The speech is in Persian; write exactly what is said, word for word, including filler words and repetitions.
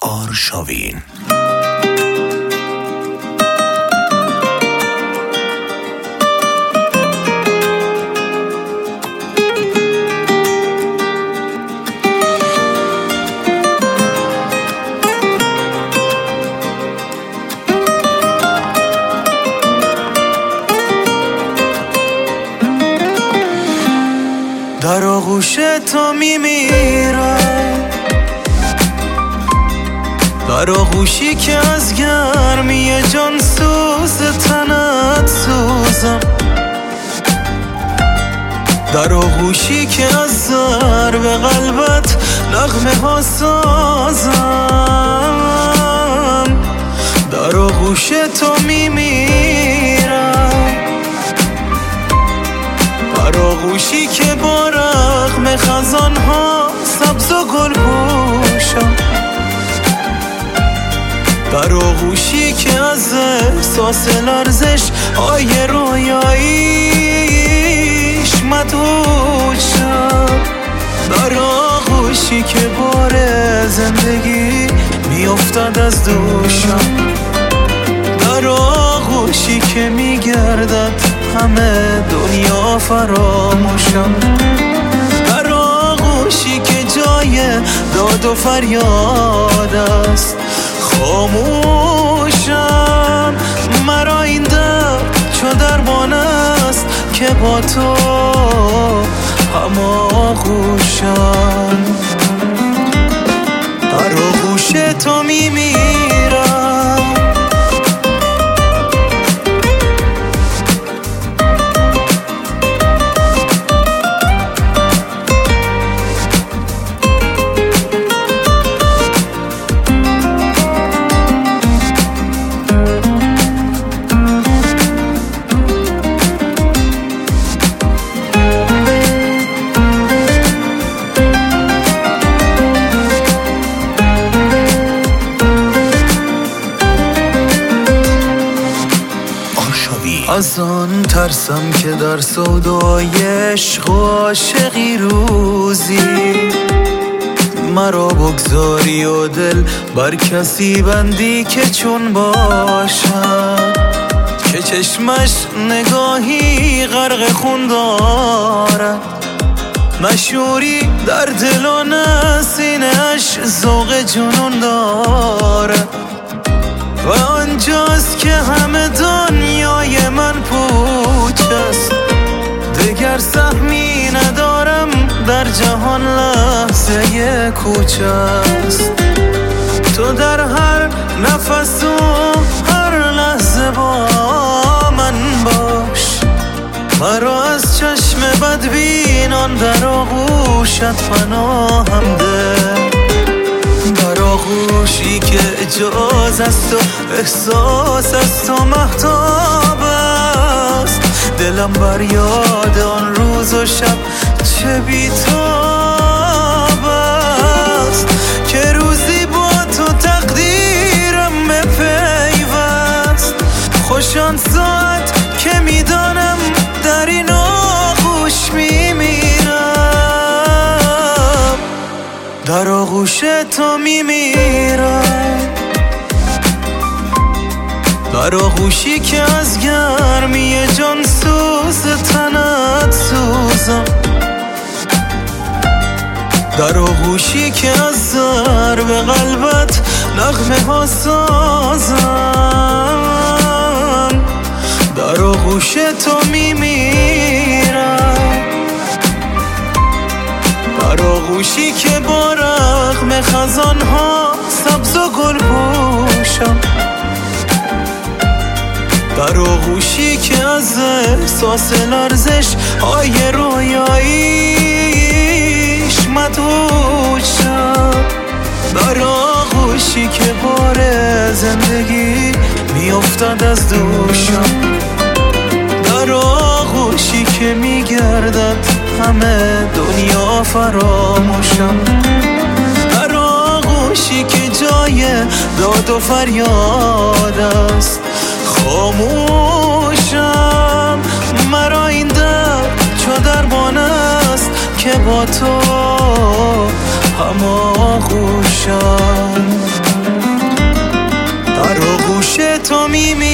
آرشاوین. در آغوش تو میمیرم، در آغوشی که از گرمی جان سوز تنت سوزم، در آغوشی که از ضرب قلبت نغمه ها سازم، در آغوش تو میمیرم، در آغوشی که با رغم خزان ها سبز و گل پوشم، در آغوشی که از احساس لرزش های رویاییش مدهوش شد، در آغوشی که بار زندگی میافتد از دوشم، در آغوشی که میگردد همه دنیا فراموشم، در آغوشی که جای داد و فریاد است خاموشم، مرا این درد چو درمان است که با تو هماغوشم، در آغوش تو میمیرم. از آن ترسم که در سودای عشق و عاشقی روزی مرا بگذاری و دل بر کسی بندی که چون باشم، که چشمش نگاهی غرق خون دارد، مشوری در دل و نسینش ذوق جنون دارد، و آنجاست که همه دنیای من پوچ است، دگر سهمی ندارم در جهان لحظه کوچ است، تو در هر نفس و هر لحظه با من باش، مرا از چشم بدبینان در آغوشت پناهم ده، در آغوشی که اجاز است و احساس است و مهتاب است، دلم بر یاد آن روز و شب چه بی‌تاب است، که روزی با تو تقدیرم بپیوست، خوش آن ساعت که میدانم در این آغوش میمیرم، در آغوش تو میمیرم، در آغوشی که از گرمی جان سوز تنت سوزم، در آغوشی که از ضرب قلبت نغمه ها سازم، در آغوش تو میمیرم، در آغوشی که با رغم خزان ها سبز و گل پوشم، در آغوشی که از احساس لرزش های رویاییش مدهوش شد، در آغوشی که بار زندگی میافتد از دوشم، در آغوشی که میگردد همه دنیا فراموشم، در آغوشی که جای داد و فریاد است خاموشم، مرا این درد چو درمان است که با تو هماغوشم. صمیمی